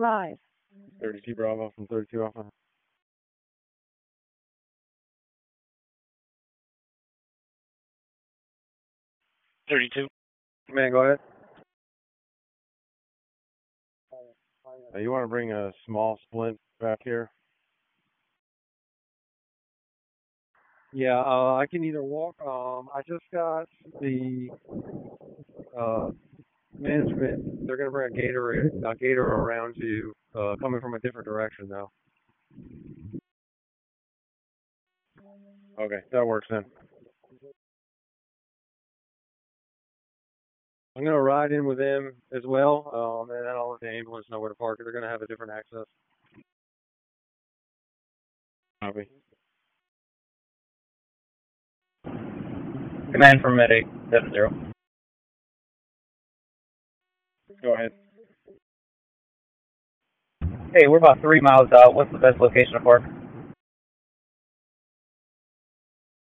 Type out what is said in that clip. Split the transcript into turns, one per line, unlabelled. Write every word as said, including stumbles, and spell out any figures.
Live.
thirty-two Bravo from thirty-two Alpha. thirty-two. Man, go ahead. Uh, you want to bring a small splint back here? Yeah, uh, I can either walk. Um, I just got the uh, management. They're going to bring a gator, a gator around you, uh, coming from a different direction though. Okay, that works then. I'm going to ride in with them as well, um, and then I'll let the ambulance know where to park. They're going to have a different access. Copy.
Command from Med eight seven zero.
Go ahead.
Hey, we're about three miles out. What's the best location to park?